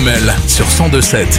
Armel sur 102.7.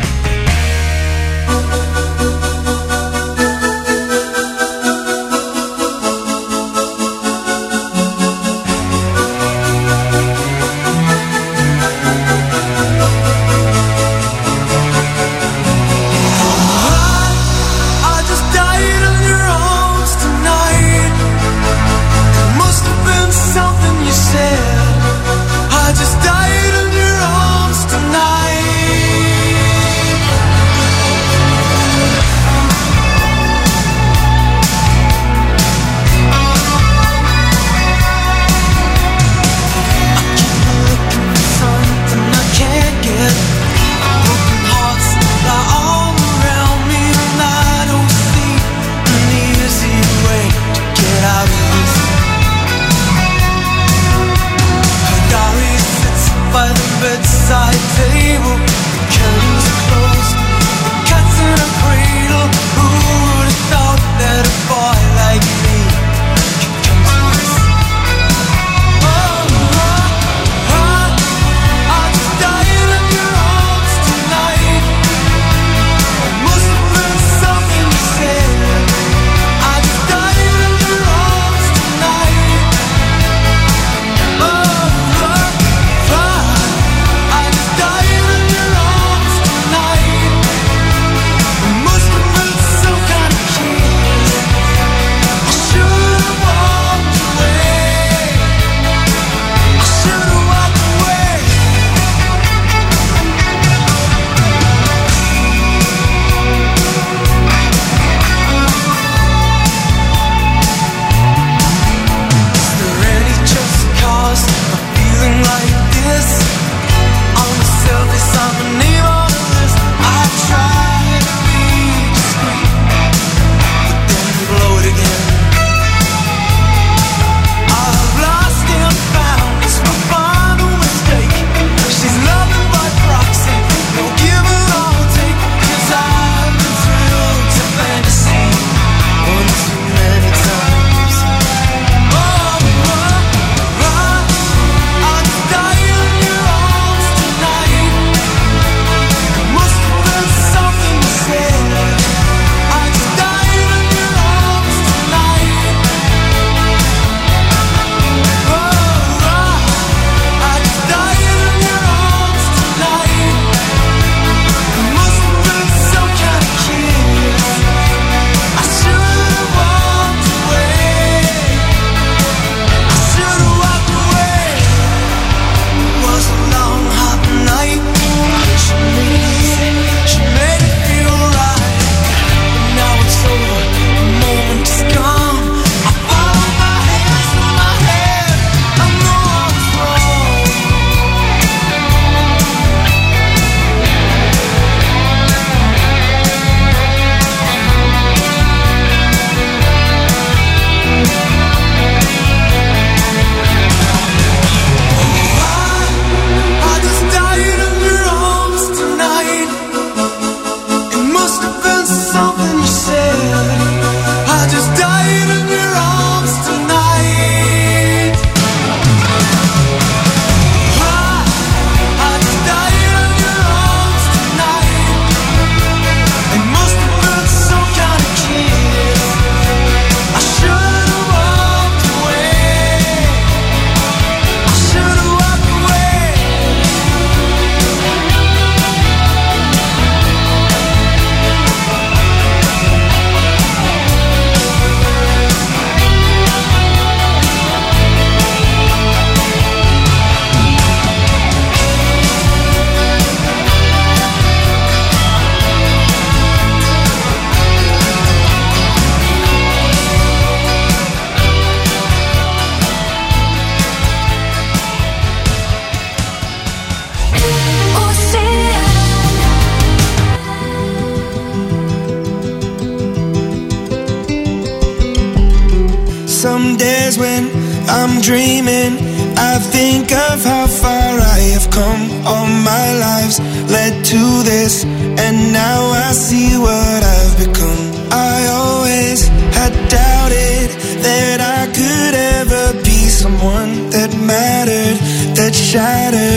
Some days when I'm dreaming, I think of how far I have come. All my lives led to this, and now I see what I've become. I always had doubted that I could ever be someone that mattered, that shattered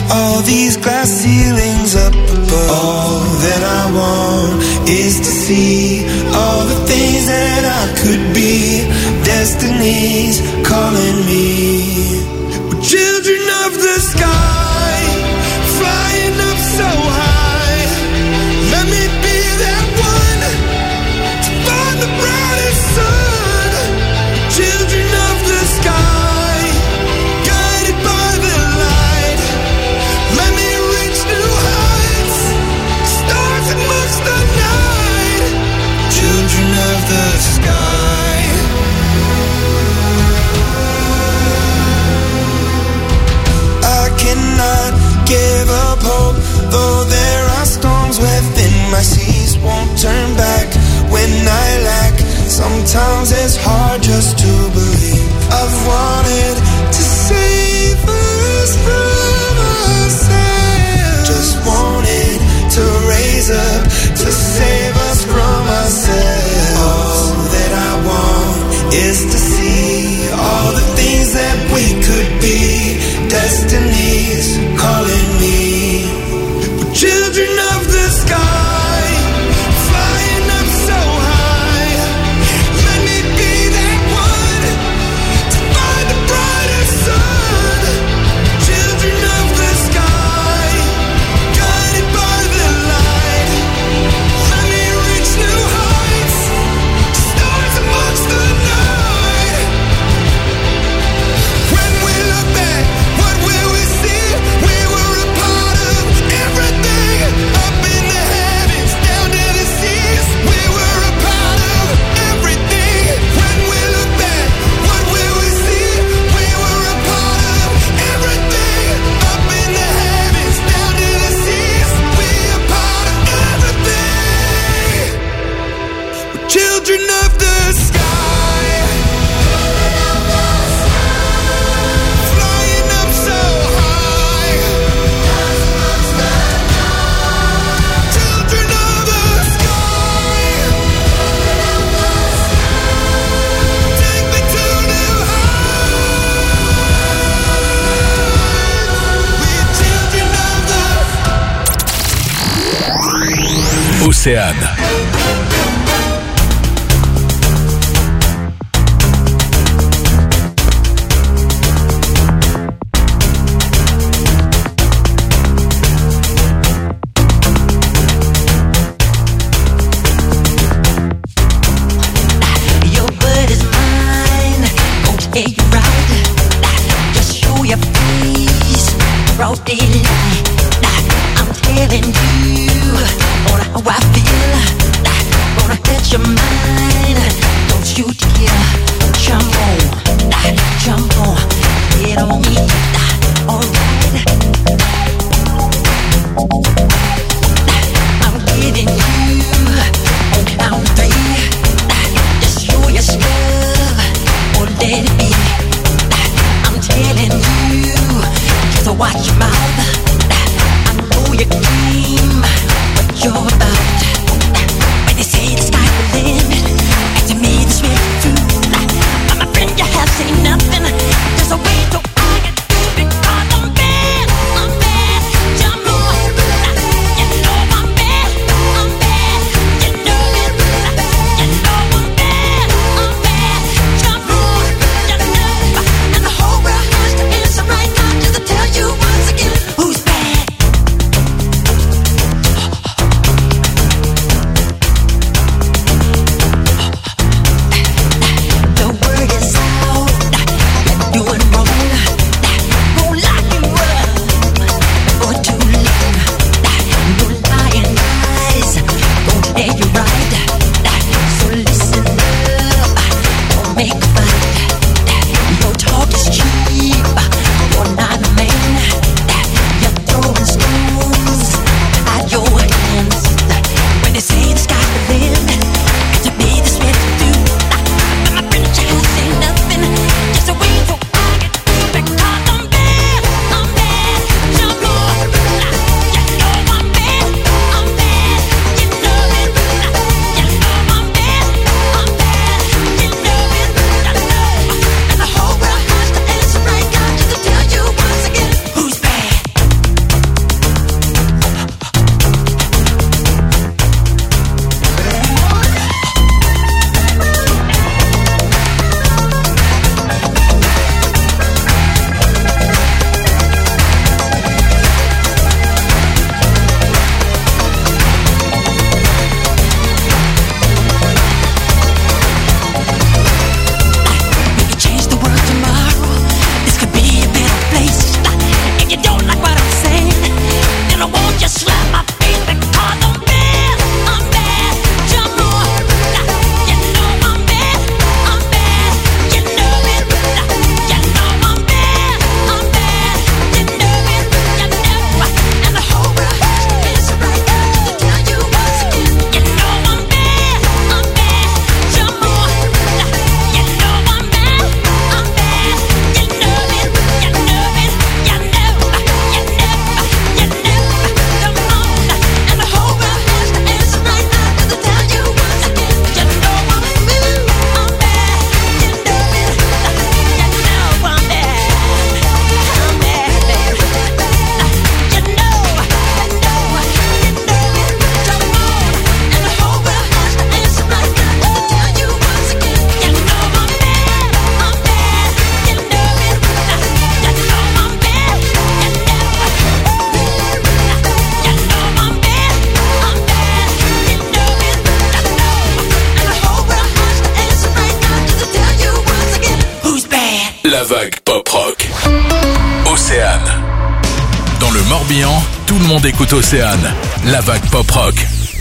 all these glass ceilings up above. All that I want is to see all the things that I could be. Destiny's calling me. We're children of the sky, flying up so high. Let me be that one to find the brightest sun. Children of the sky, guided by the light. Let me reach new heights, stars amongst the night. Children of the sky. I cannot give up hope, though there are storms within my seas. Won't turn back when I lack. Sometimes it's hard just to believe. I've wanted to save us from ourselves. Just wanted to raise up to save us from ourselves. All that I want is to see all the things that we could be. Destiny's calling me. We're children of the sky, flying up so high. Let me be that one to find the brightest sun. Children of the sky, guided by the light. Let me reach new heights, stars amongst the night. When we look back, what will we see? We were a part of everything, up in the heavens, down to the seas. We were a part of everything. When we look back, what will we see? We were a part of everything, up in the heavens, down to the seas. We are part of everything. We're children of the sky, flying up so high. Children of the sky, take me to new heights. We're children of the Océane. Your word is mine, won't take you right. Just show your face, broad daylight. I'm telling you on how I feel. Gonna hit your mind, don't you dare. Jump on, get on me. Alright, I'm getting you on count three. Just show your stuff or let it be. I'm telling you, just watch your mouth. I know your game, what you're about. When they say the sky's the limit, La vague pop-rock. Océane. Dans le Morbihan, tout le monde écoute Océane. La vague pop-rock.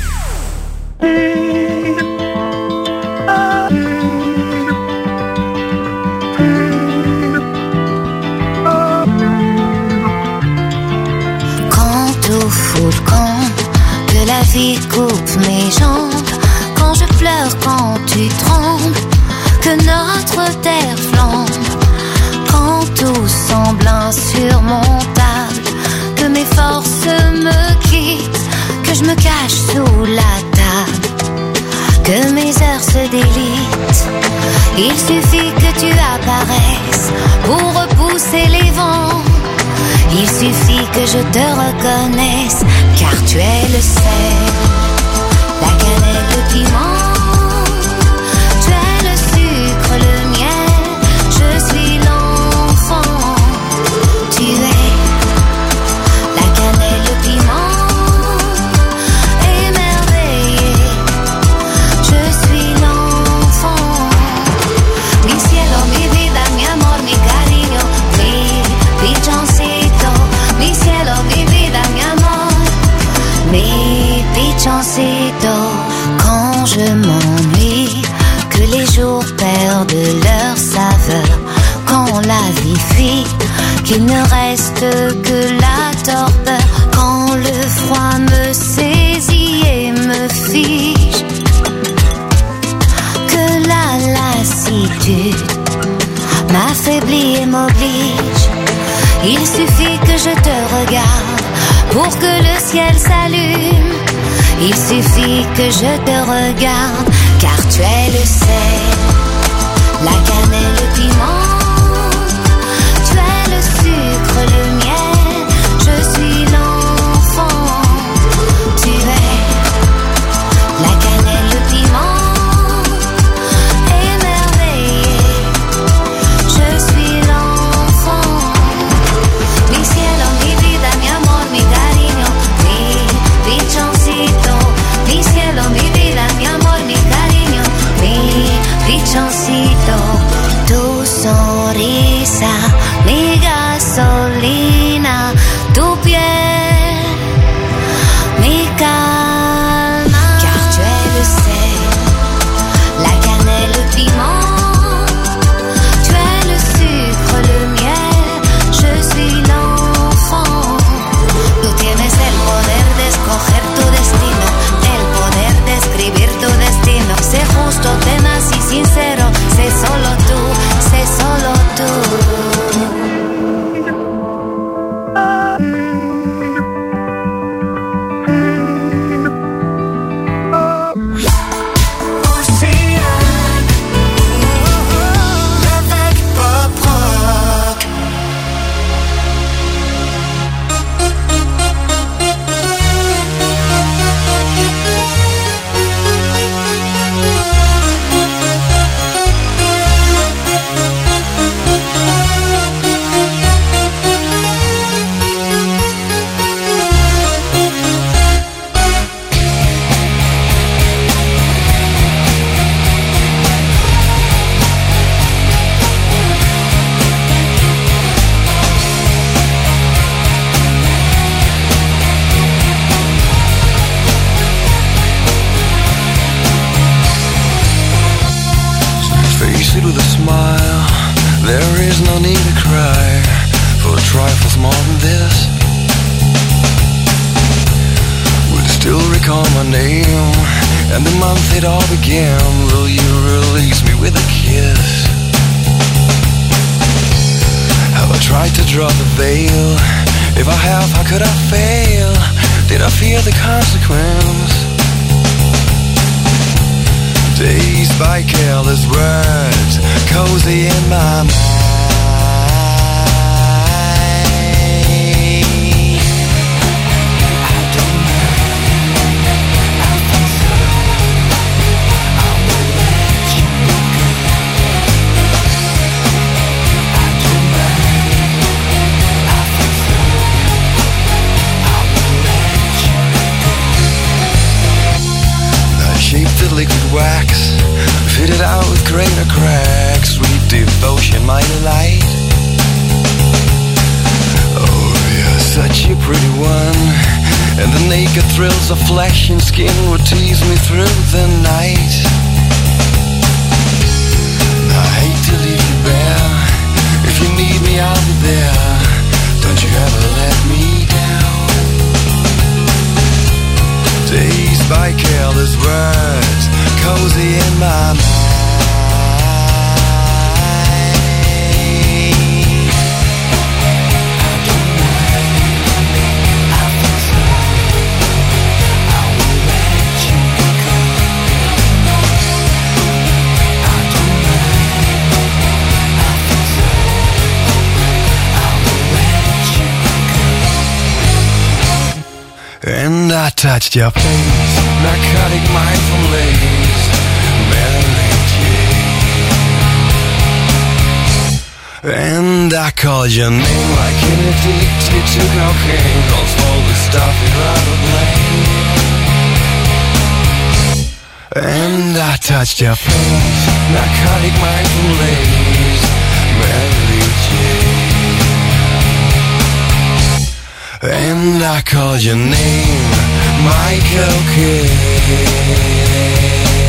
Quand au fond le camp, que la vie coupe mes jambes, quand je pleure, quand tu trembles, que notre terre flambe, quand tout semble insurmontable, que mes forces me quittent, que je me cache sous la table, que mes heures se délitent. Il suffit que tu apparaisses pour repousser les vents. Il suffit que je te reconnaisse, car tu es le sel, la cannelle, le piment. Tu es le sucre, le miel, je suis l'enfant. Tu es la cannelle, le piment, émerveillé, je suis l'enfant. Mi cielo, mi vida, mi amor, mi cariño, mi pichoncito. Mi cielo, mi vida, mi amor, mi pichoncito. Quand je m'ennuie, que les jours perdent leur saveur, quand la vie fuit, qu'il ne reste que la torpeur, quand le froid me saisit et me fige, que la lassitude m'affaiblit et m'oblige. Il suffit que je te regarde pour que le ciel s'allume. Il suffit que je te regarde, car tu es le sel, la cannelle, le piment. Tu es le sucre, le miel, je suis l'enfant. Tu es la cannelle, le piment, émerveillé, je suis l'enfant. Mi cielo, mi vida, mi amor, mi cariño, mi pichoncito. Mi cielo, mi vida, mi amor, mi cariño, mi pichoncito. Tu sonrisa, mi gasolina, tu piel, mi calma. Car tu es le sel, la cannelle, le piment. Tu es le sucre, le miel, je suis l'enfant. Tú tienes el poder de escoger tu destino, el poder de escribir tu destino. Sé justo, tenaz y sincero, sé solo tú, sé solo tú. Liquid wax fitted it out with greater cracks. Sweet devotion, my delight. Oh, you're such a pretty one, and the naked thrills of flesh and skin would tease me through the night. I hate to leave you bare. If you need me, I'll be there. Don't you ever let me down. Dazed by careless words, cozy in my mind. And I touched your face, narcotic mindful lace, Mary Jane. And I called your name like an addicted to cocaine, calls all the stuff you'd rather blame. And I touched your face, narcotic mindful lace, Mary Jane. And I called your name, Michael Kidd.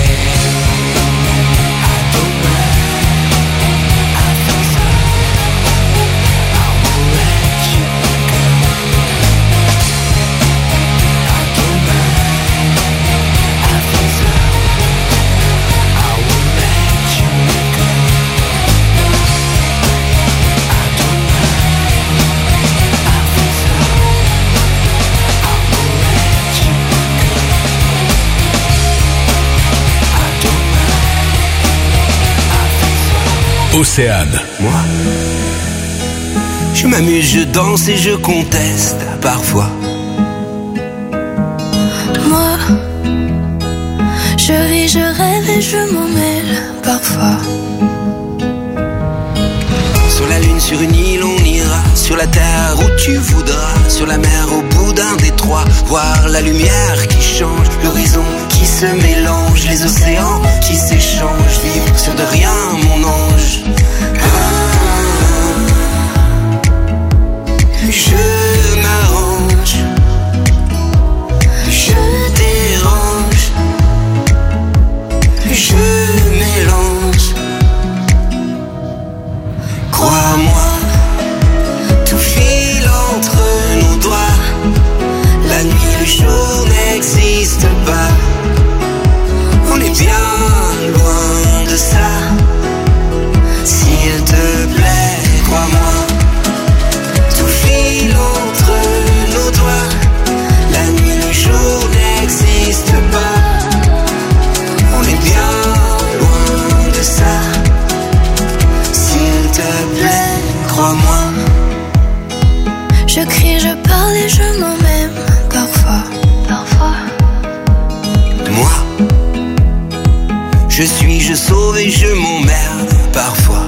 Océane. Moi, je m'amuse, je danse et je conteste parfois. Moi, je vis, je rêve et je m'en mêle parfois. Sur la lune, sur une île, on ira. Sur la terre où tu voudras. Sur la mer, au bout d'un détroit. Voir la lumière qui change, l'horizon qui se mélange, les océans qui s'échangent. Vivre sur de rien, mon ange. Je m'arrange, je dérange, je mélange. Crois-moi, tout file entre nos doigts. La nuit, le jour n'existe pas. On est bien loin de ça. S'il te plaît, crois-moi. Tout file entre nos doigts. La nuit, le jour n'existe pas. On est bien loin de ça. S'il te plaît, crois-moi. Je crie, je parle et je m'en même parfois. Moi, je suis, je sauve et je m'emmerde parfois.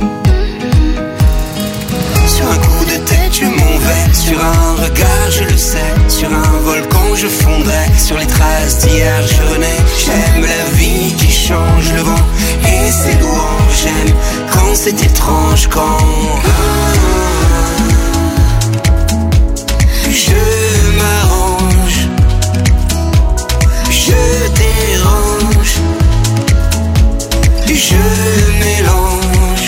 Sur un coup de tête je m'en vais, sur un regard je le sais, sur un volcan je fondrai, sur les traces d'hier je renais. J'aime la vie qui change, le vent et ses louanges. J'aime quand c'est étrange, quand je m'arrange, je dérange, je mélange.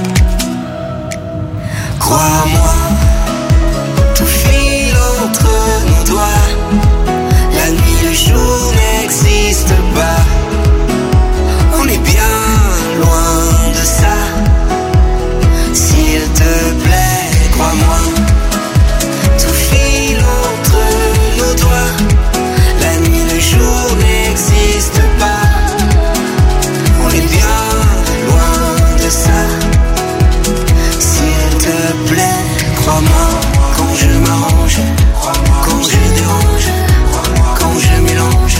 Crois-moi, tout file entre nos doigts. La nuit, le jour n'existe pas. On est bien loin de ça. S'il te plaît, crois-moi. Tout file entre nos doigts. La nuit, le jour n'existe pas. On est bien loin de ça. S'il te plaît, crois-moi. Quand je m'arrange, quand je dérange, quand je mélange,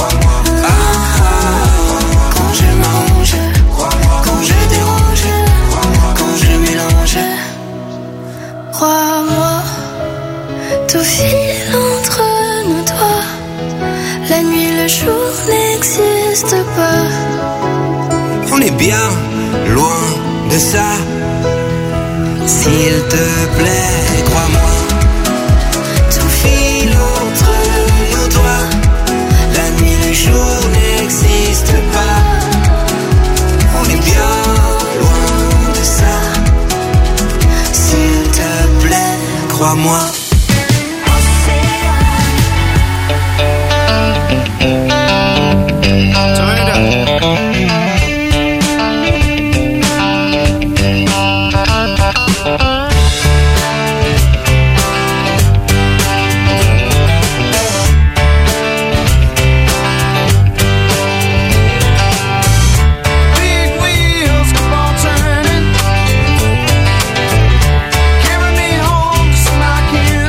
quand je m'arrange, quand je dérange, quand je mélange. Crois-moi, tout file entre nos doigts. La nuit, le jour n'existe pas. On est bien loin de ça. S'il te plaît, crois-moi. Tout file entre nos doigts. La nuit, le jour n'existe pas. On est bien loin de ça. S'il te plaît, crois-moi. Carry me home to smack you.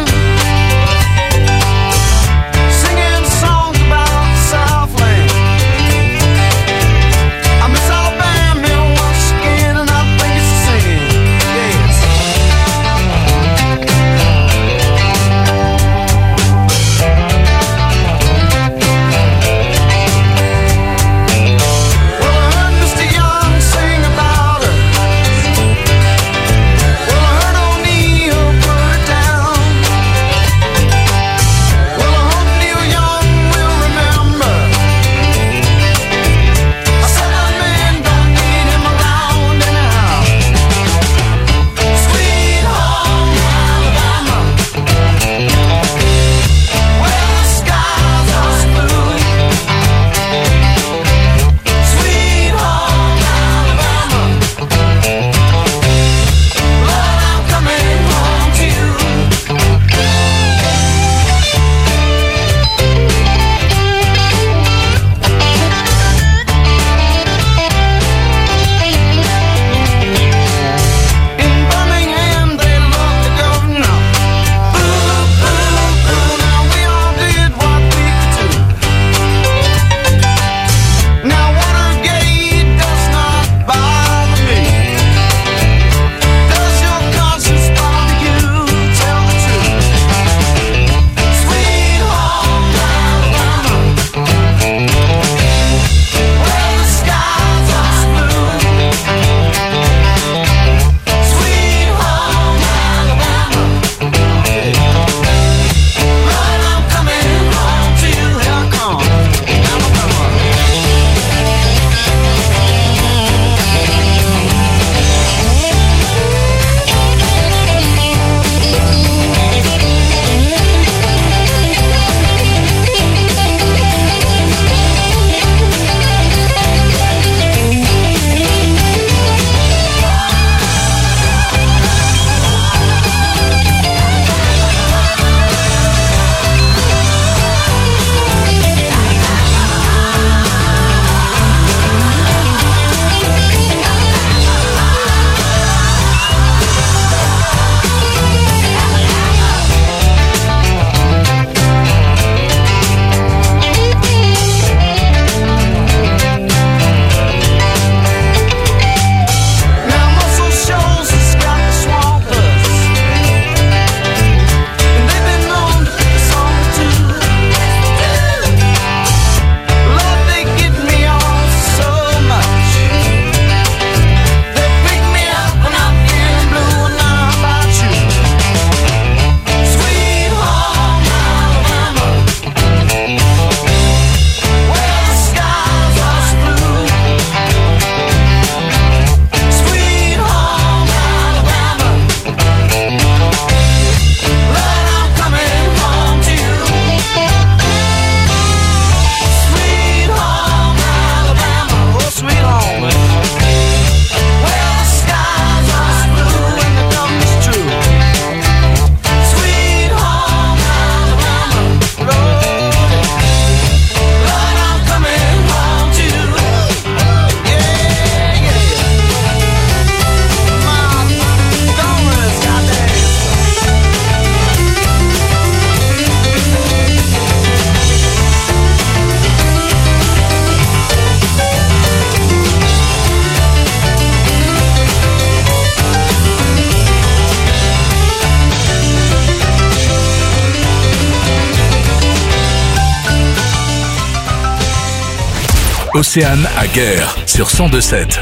Océane à Guerre sur 102.7.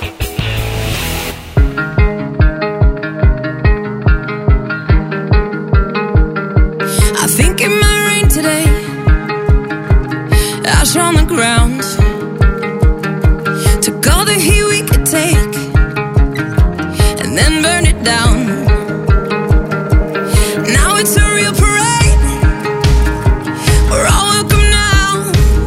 I think it might rain today. Ash on the ground. Took all the heat we could take and then burn it down. Now it's a real parade. We're all welcome now.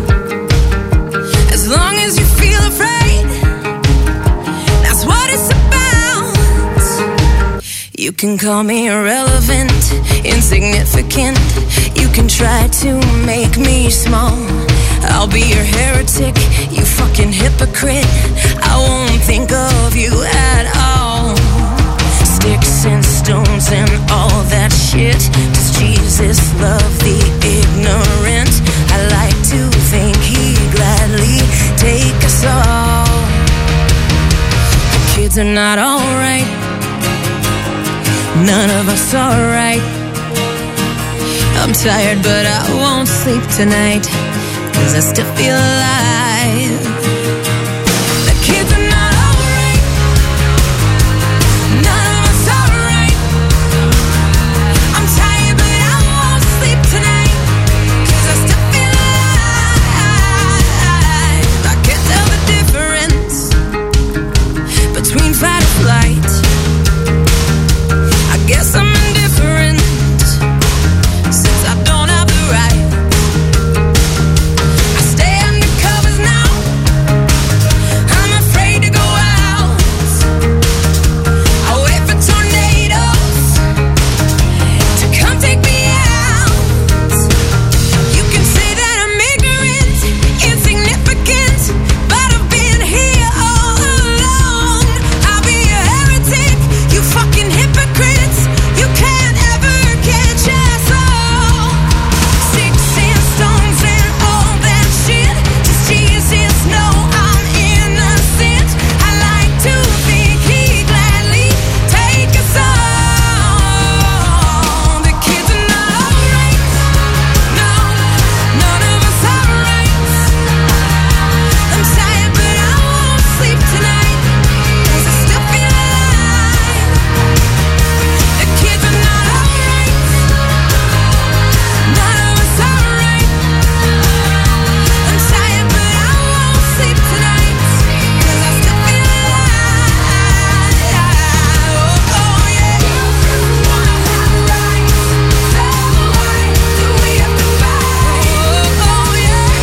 As long as you feel afraid, that's what it's about. You can call me irrelevant, insignificant. You can try to make me small. I'll be your heretic, you fucking hypocrite. I won't think of you at all. Sticks and stones and all that shit. Does Jesus love the ignorant? I like to think he'd gladly take us all. The kids are not alright. None of us are right. I'm tired but I won't sleep tonight, 'cause I still feel alive. The kids are not alright. None of us are right. I'm tired but I won't sleep tonight, 'cause I still feel alive. I can't tell the difference between fight or flight. I guess I'm indifferent, since I don't have the right. I stay under covers now. I'm afraid to go out. I wait for tornadoes to come take me out. You can say that I'm ignorant, insignificant, but I've been here all along. I'll be a heretic, you fucking hypocrites. You can't ever catch us all. Sticks and stones and all that shit. Does Jesus know I'm innocent? I like to think he'd gladly take us all. The kids are not alright. No, none of us are right. I'm tired but I won't sleep tonight, 'cause I still feel alive. The kids are not alright. None of us are right. I'm tired but I won't sleep tonight, 'cause I still feel alive. Oh, oh yeah. So why do we have to fight? Oh, oh yeah.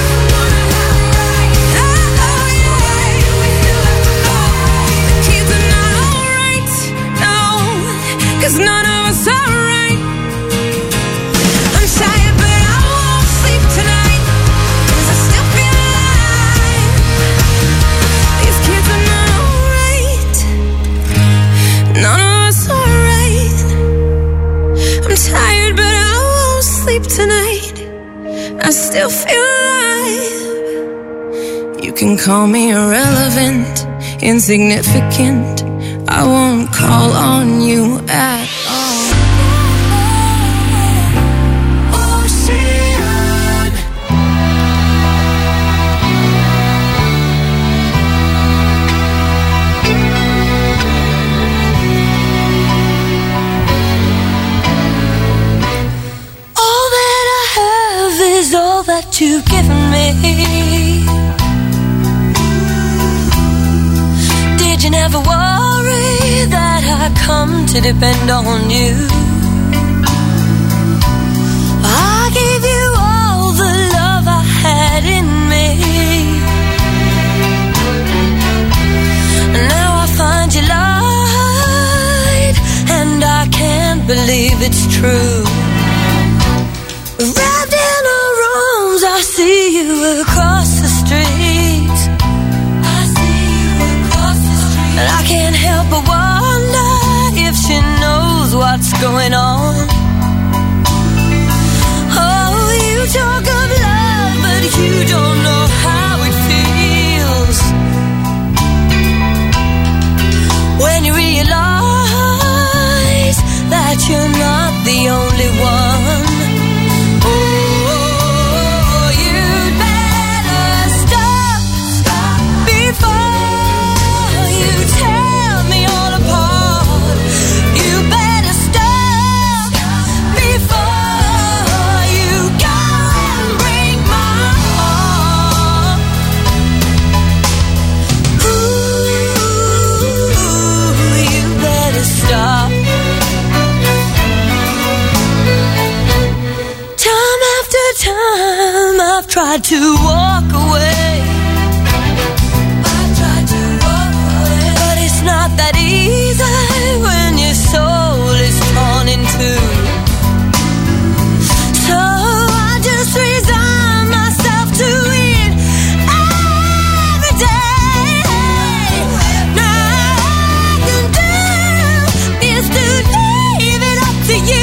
Oh yeah. The kids are not alright. No, 'cause none of us are right. I'm tired but I won't sleep tonight, 'cause I still feel alive. These kids are not alright. None of us are right. I'm tired but I won't sleep tonight. I still feel alive. You can call me irrelevant, insignificant. I won't call on you at all. Ocean. All that I have is all that you've given me. Did you never worry that I come to depend on you? I gave you all the love I had in me. Now I find you lied, and I can't believe it's true. Wrapped in our arms, I see you across the street. I see you across the street. And I can't help but wonder if she knows what's going on. Oh, you talk of love, but you don't know how it feels. When you realize that you're not the only one. Oh, you'd better stop tried to walk away. But it's not that easy when your soul is torn in two. So I just resign myself to it every day. Now all I can do is to leave it up to you.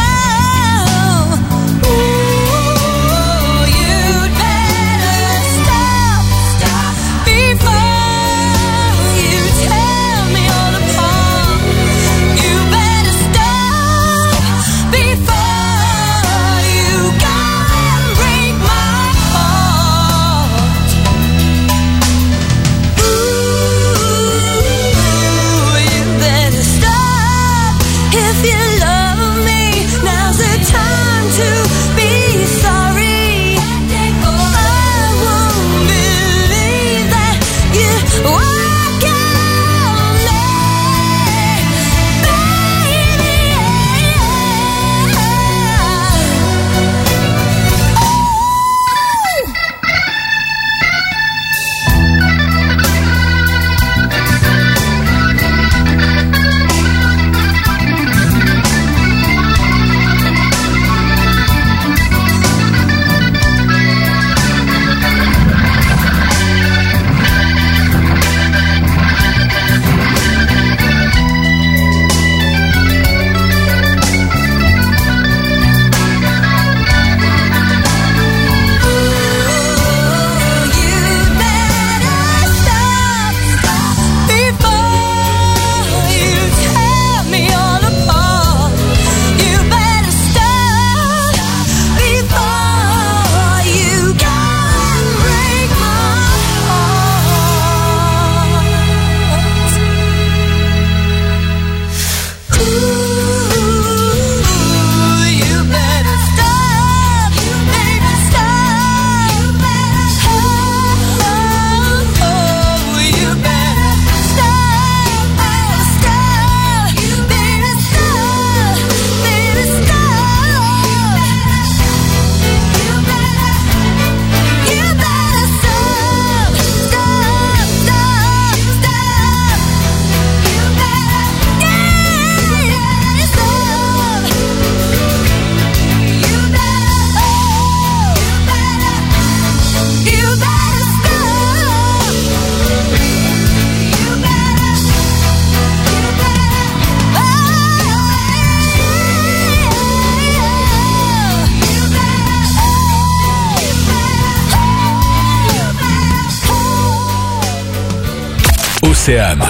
Océane.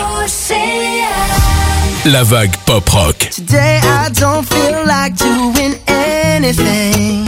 La vague pop rock. Today I don't feel like doing anything.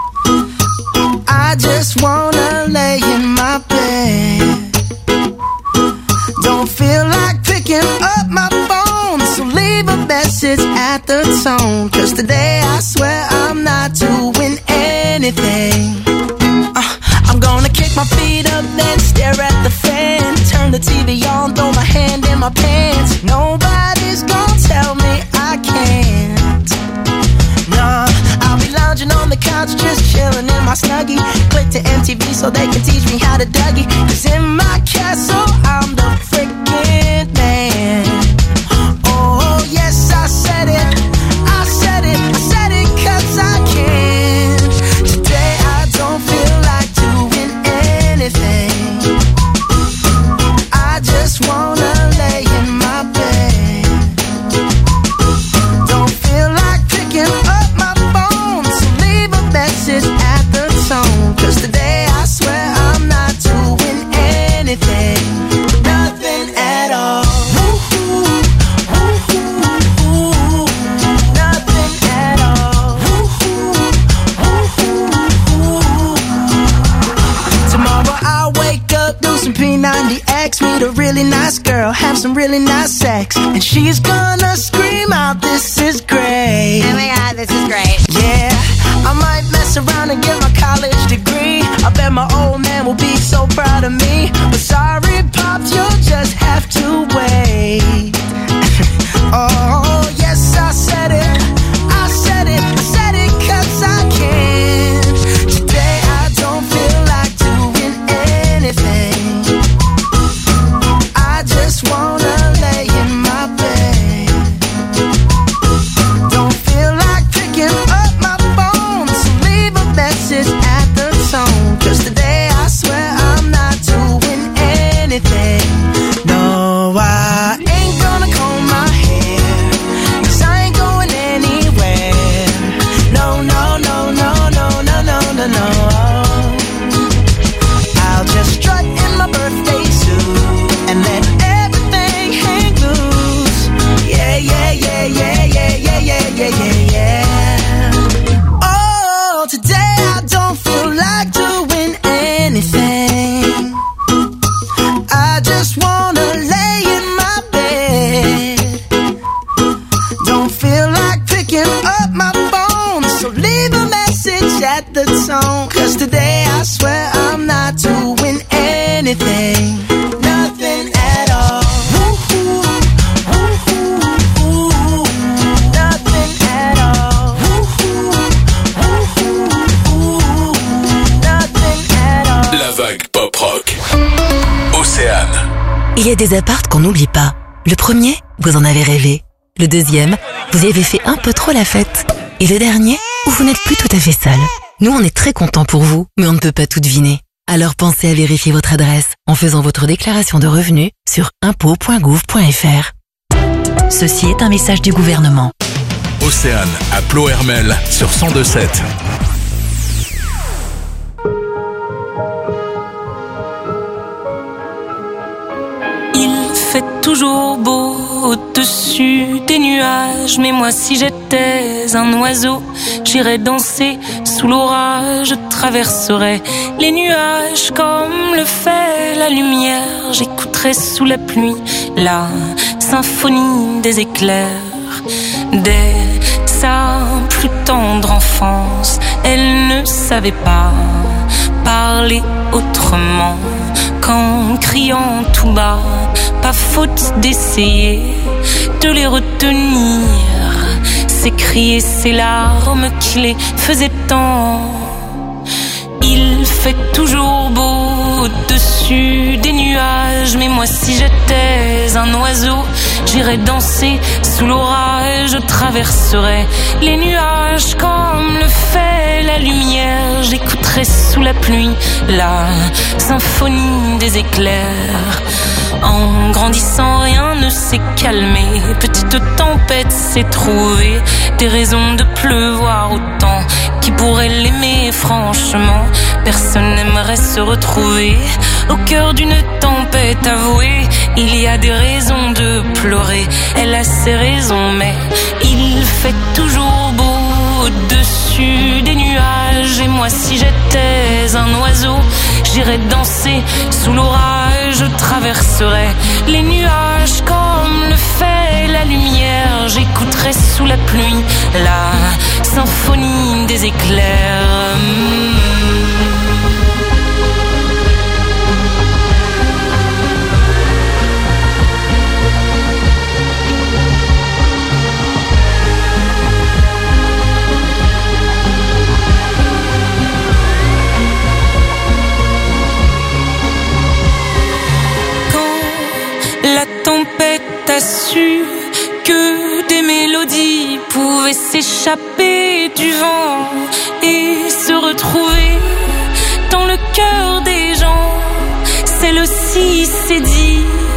I just wanna lay in my bed. Don't feel like picking up my phone, so leave a message at the tone. 'Cause today I swear I'm not doing anything. I'm gonna kick my feet up, then stare at the fan. Turn the TV on, throw my hand in my pants. Nobody's gonna tell me I can't. Nah, I'll be lounging on the couch, just chilling in my Snuggie. Click to MTV so they can teach me how to Dougie. 'Cause in my castle, I'm the freaking man. Oh, yes, I said it. I said it. I said it 'cause I can. Today I don't feel like doing anything. I just wanna lay in my bed. Don't feel like picking up my phone, so leave a message at the tone. 'Cause today I swear I'm not doing anything. Nothing at all. Nothing at all. Tomorrow I'll wake up, do some P90X, meet a really nice girl, have some really nice sex, and she's gonna scream out, "This is great." Oh my god, this is great. Yeah, I might mess around and get my college degree. I bet my old man will be so proud of me. But sorry, Pops, you'll just have to wait. Oh, yes, I said it. I said it. I said it 'cause I can. Today I don't feel like just wanna lay in my bed. Don't feel like picking up my phone, so leave a message at the tone. 'Cause today I swear I'm not doing anything, nothing at all. Woo-hoo, woo-hoo, woo-hoo, nothing at all. Woo-hoo, woo-hoo, woo-hoo, nothing at all. La vague pop rock. Océane. Il y a des apparts qu'on n'oublie pas. Le premier, vous en avez rêvé. Le deuxième, vous y avez fait un peu trop la fête. Et le dernier, où vous n'êtes plus tout à fait seul. Nous, on est très contents pour vous, mais on ne peut pas tout deviner. Alors pensez à vérifier votre adresse en faisant votre déclaration de revenus sur impôts.gouv.fr. Ceci est un message du gouvernement. Océane à Plohermel sur 102.7. Il fait toujours beau au-dessus des nuages, mais moi si j'étais un oiseau, j'irais danser sous l'orage, je traverserais les nuages comme le fait la lumière, j'écouterais sous la pluie la symphonie des éclairs. Dès sa plus tendre enfance, elle ne savait pas parler autrement qu'en criant tout bas. Pas faute d'essayer de les retenir, ces cris et ces larmes qui les faisaient tant. Il fait toujours beau au-dessus des nuages, mais moi si j'étais un oiseau, j'irais danser sous l'orage, je traverserais les nuages comme le fait la lumière, j'écouterais sous la pluie la symphonie des éclairs. En grandissant, rien ne s'est calmé. Petite tempête s'est trouvée des raisons de pleuvoir autant. Qui pourrait l'aimer franchement? Personne n'aimerait se retrouver au cœur d'une tempête avouée. Il y a des raisons de pleurer. Elle a ses raisons, mais il fait toujours beau au-dessus des nuages. Et moi si j'étais un oiseau, j'irais danser sous l'orage, je traverserais les nuages comme le fait la lumière, j'écouterais sous la pluie la symphonie des éclairs. La tempête a su que des mélodies pouvaient s'échapper du vent et se retrouver dans le cœur des gens. Celle-ci s'est dit,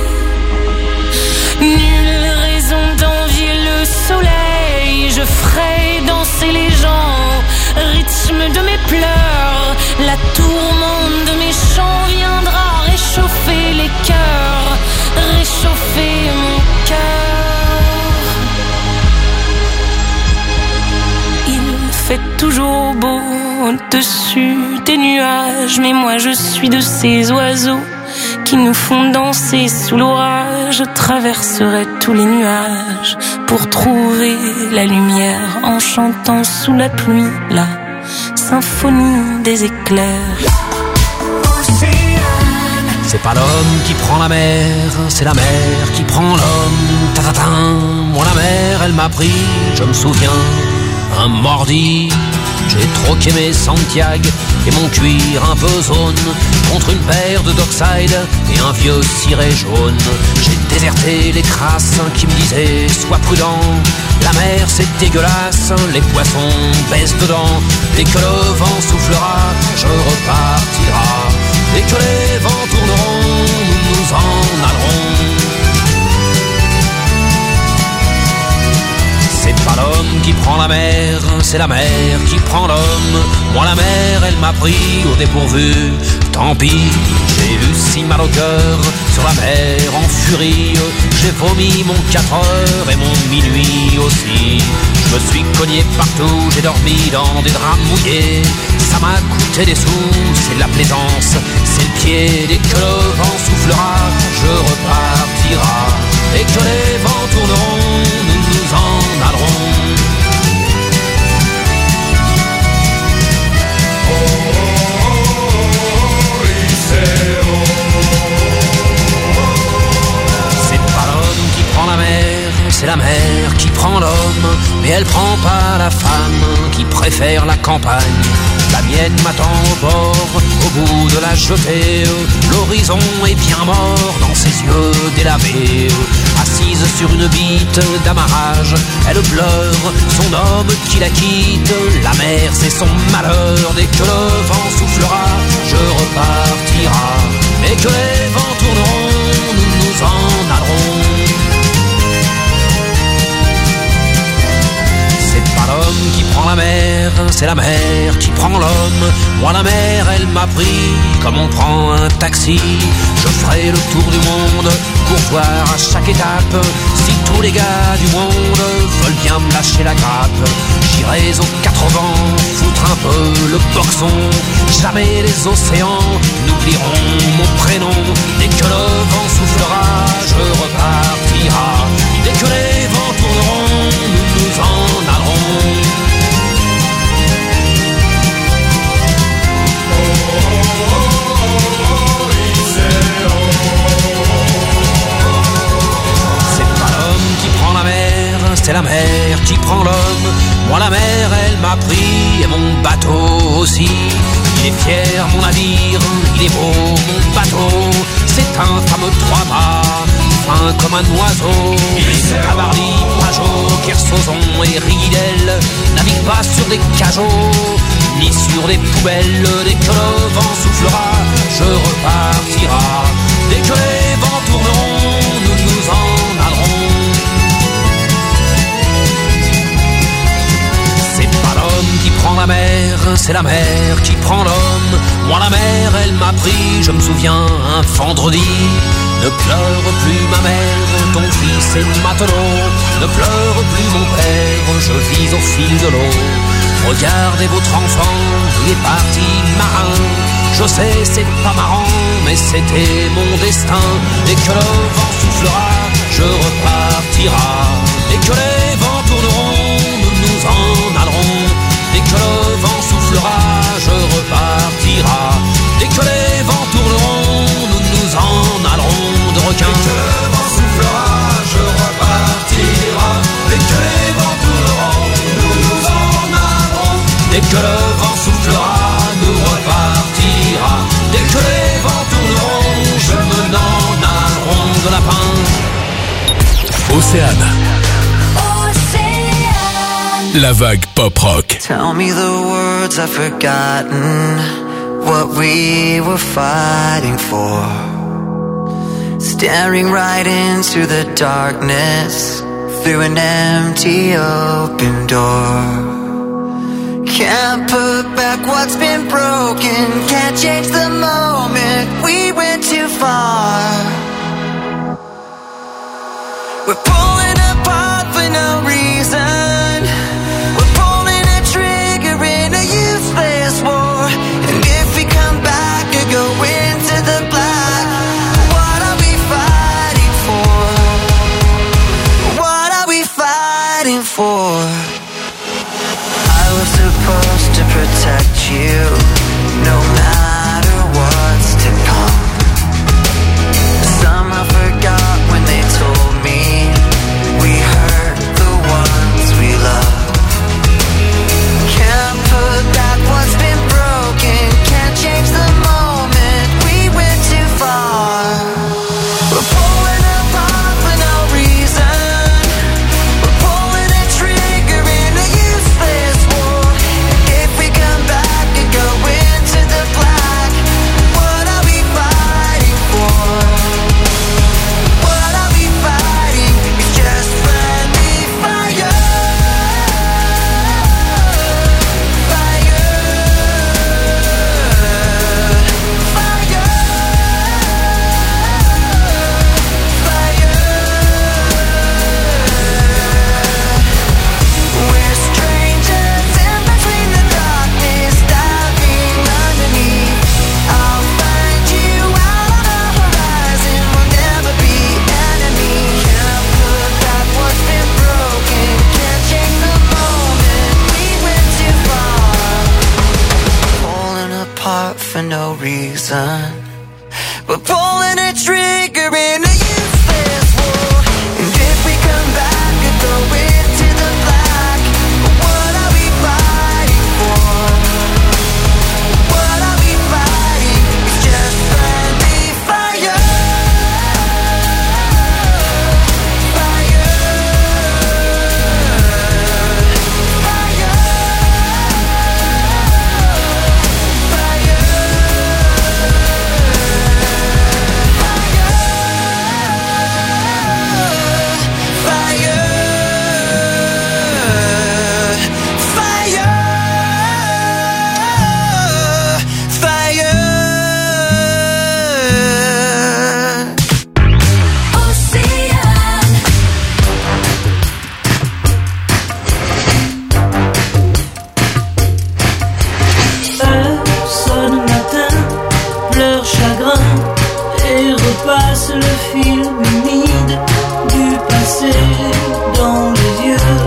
nulle raison d'envier le soleil, je ferai danser les gens, rythme de mes pleurs, la tourmente de mes chants viendra réchauffer les cœurs, réchauffer mon cœur. Il fait toujours beau au-dessus des nuages, mais moi je suis de ces oiseaux qui nous font danser sous l'orage. Je traverserai tous les nuages pour trouver la lumière en chantant sous la pluie la symphonie des éclairs. C'est pas l'homme qui prend la mer, c'est la mer qui prend l'homme. Ta-ta-ta. Moi la mer, elle m'a pris, je me souviens, un mordi. J'ai troqué mes Santiago et mon cuir un peu zone contre une paire de Dockside et un vieux ciré jaune. J'ai déserté les crasses qui me disaient sois prudent, la mer c'est dégueulasse, les poissons baissent dedans. Dès que le vent soufflera, je repartira. Dès que les vents tourneront, nous en allerons. C'est pas l'homme qui prend la mer, c'est la mer qui prend l'homme. Moi la mer, elle m'a pris au dépourvu. Tant pis, j'ai eu si mal au cœur sur la mer en furie. J'ai vomi mon 4 heures et mon minuit aussi. Je me suis cogné partout, j'ai dormi dans des draps mouillés. Ça m'a coûté des sous, c'est de la plaisance, c'est le pied. Dès que le vent soufflera, je prend l'homme, mais elle prend pas la femme qui préfère la campagne. La mienne m'attend au bord, au bout de la jetée. L'horizon est bien mort dans ses yeux délavés. Assise sur une bite d'amarrage, elle pleure son homme qui la quitte. La mer c'est son malheur, dès que le vent soufflera, je repartira. Dès que les vents tourneront, nous nous en allerons. C'est pas l'homme qui prend la mer, c'est la mer qui prend l'homme. Moi la mer elle m'a pris comme on prend un taxi. Je ferai le tour du monde pour voir à chaque étape si tous les gars du monde veulent bien me lâcher la grappe. J'irai aux quatre vents foutre un peu le boxon. Jamais les océans n'oublieront mon prénom. Dès que le vent soufflera, je repartira. Dès que les vents tourneront, nous nous en allerons. C'est la mer qui prend l'homme. Moi la mer elle m'a pris et mon bateau aussi. Il est fier mon navire, il est beau mon bateau. C'est un fameux trois-mâts, fin comme un oiseau. Cabarly, Pajot, Kersozon et Ridel naviguent pas sur des cajots ni sur des poubelles. Dès que le vent soufflera, je repartira. Dès que les vents tourneront, nous nous en allerons. Qui prend la mer, c'est la mer qui prend l'homme. Moi la mer elle m'a pris, je me souviens un vendredi. Ne pleure plus ma mère, ton fils est matelot. Ne pleure plus mon père, je vis au fil de l'eau. Regardez votre enfant, il est parti marin. Je sais c'est pas marrant, mais c'était mon destin. Dès que le vent soufflera, je repartira. Dès que les vents tourneront, nous nous en allerons. Dès que le vent soufflera, je repartira. Dès que les vents tourneront, nous nous en allerons de requins. Dès que le vent soufflera, je repartira. Dès que les vents tourneront, nous nous en allerons. Dès que le vent soufflera, nous repartira. Dès que les vents tourneront, je me n'en allerons de lapin. Océane. La vague pop rock. Tell me the words I've forgotten, what we were fighting for. Staring right into the darkness, through an empty open door. Can't put back what's been broken, can't change the moment, we went too far. We're pulling apart for no reason. For I was supposed to protect you, no matter what's to come. Somehow forgot when they told me we hurt the ones we love. Can't put back what's been broken, can't change the moment, we went too far. We're pulling apart for no reason. For no reason, we're pulling a trigger in a useless war. And if we come back and go into trace le fil humide du passé dans les yeux.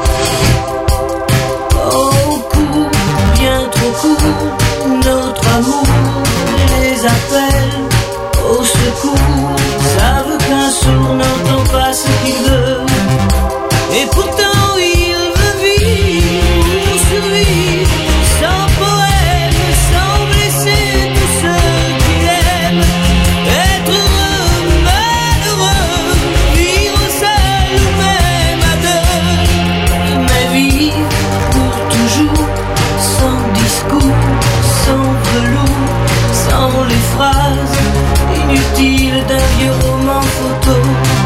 Oh, court, bien trop court, notre amour les appelle au secours. Ils savent qu'un sourd n'entend pas ce qu'il veut, et pourtant il veut vivre, survivre, sans poème, sans blesser tous ceux qu'il aime. Être heureux, malheureux, vivre seul ou même à deux. Mais vivre pour toujours, sans discours, sans velours, sans les phrases inutiles d'un vieux roman photo.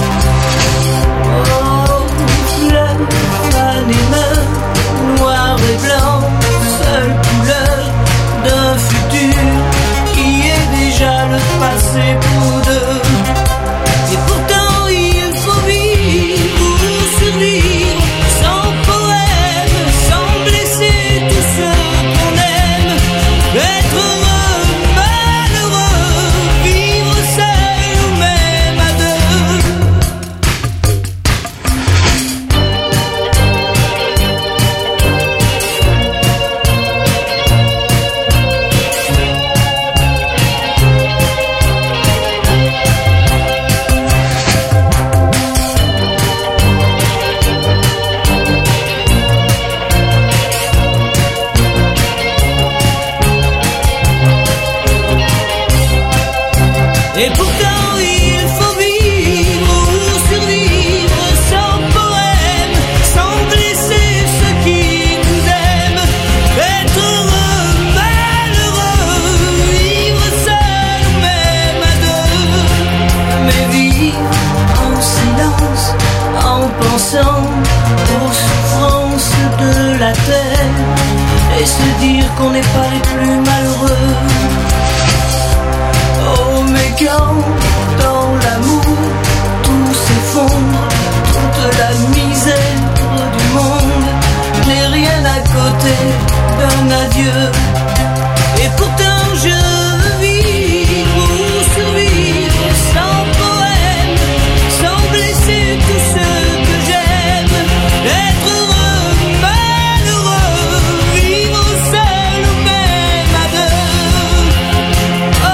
Oh, fleurs, fan et main, noir et blanc, seule couleur d'un futur qui est déjà le passé pour deux. Et pourtant il faut vivre pour survivre, sans poème, sans blesser tous ceux qu'on aime. Être heureux, malheureux, vivre seul ou même à deux. Et pourtant il faut vivre ou survivre, sans poème, sans blesser ceux qui nous aiment. Être heureux, malheureux, vivre seul ou même à deux. Mais vivre en silence, en pensant aux souffrances de la terre, et se dire qu'on n'est pas les plus malheureux. Oh, mais quand dans l'amour tout s'effondre, toute la misère du monde n'est rien à côté d'un adieu. Et pourtant je veux vivre ou survivre, sans poème, sans blesser tous ceux que j'aime. Être heureux, malheureux, vivre seul ou même à deux. Oh,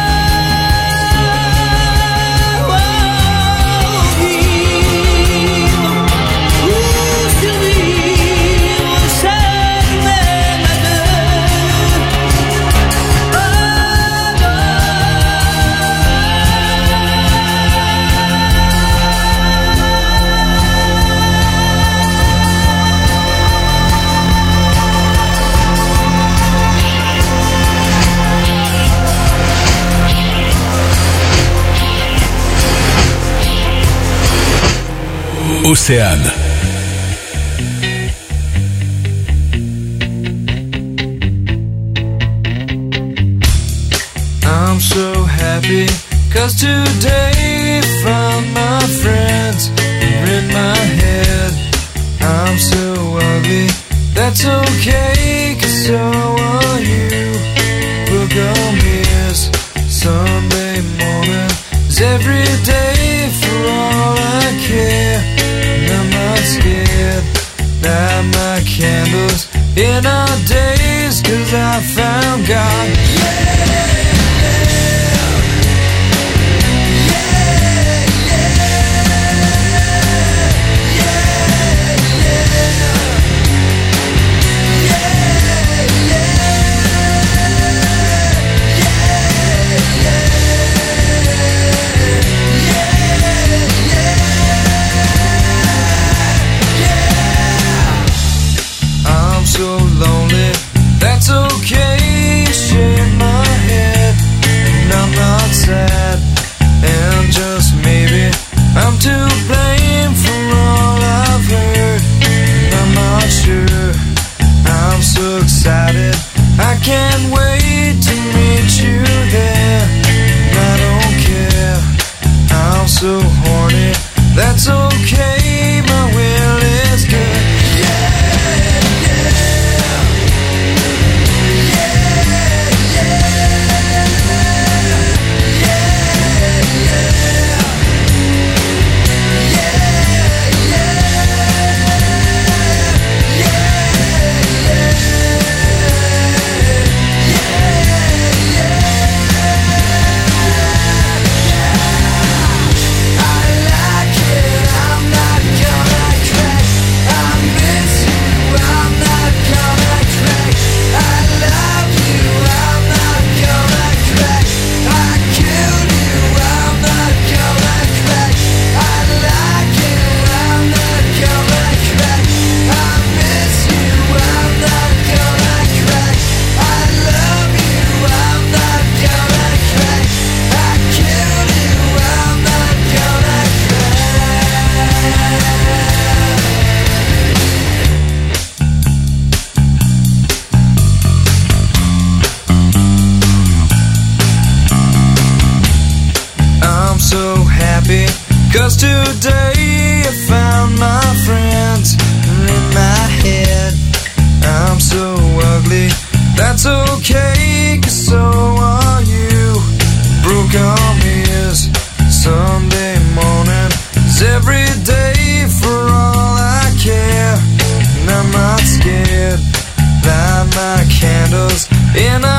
Océane. I'm so happy, 'cause today found my friends in my head. I'm so ugly, that's okay, 'cause so are you. Book on mirrors, Sunday morning is every day for all I care. And I'm not scared, light my candles in our days, 'cause I found God. I'm so lonely, that's okay, shake my head, and I'm not sad, and just maybe I'm to blame for all I've heard, and I'm not sure, I'm so excited, I can't wait to meet you there, and I don't care, I'm so horny, that's okay, my will is good. Yeah. happy, 'cause today I found my friends are in my head. I'm so ugly, that's okay, 'cause so are you. Broke arm is Sunday morning, is every day for all I care. And I'm not scared, light my candles in a